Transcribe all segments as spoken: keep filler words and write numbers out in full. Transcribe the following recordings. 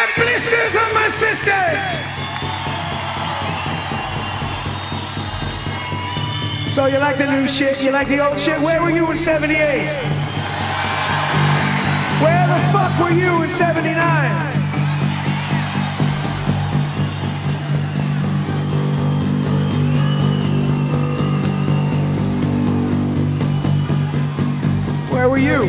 blisters on my sisters. So you like the new shit? You like the old shit? Where were you in seventy-eight? Where the fuck were you in seventy-nine? Where were you?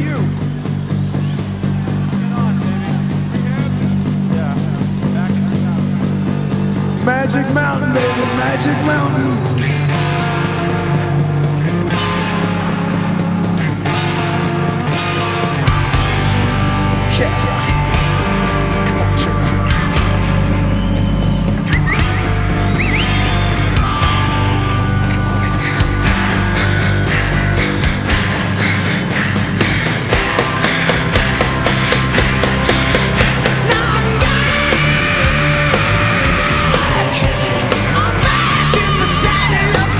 Magic Mountain, baby, Magic Mountain. Yeah. Come on, sugar. I'm back in the saddle.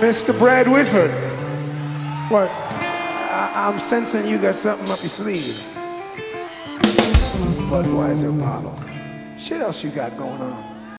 Mister Brad Whitford. What? I, I'm sensing you got something up your sleeve. Budweiser bottle. Shit else you got going on?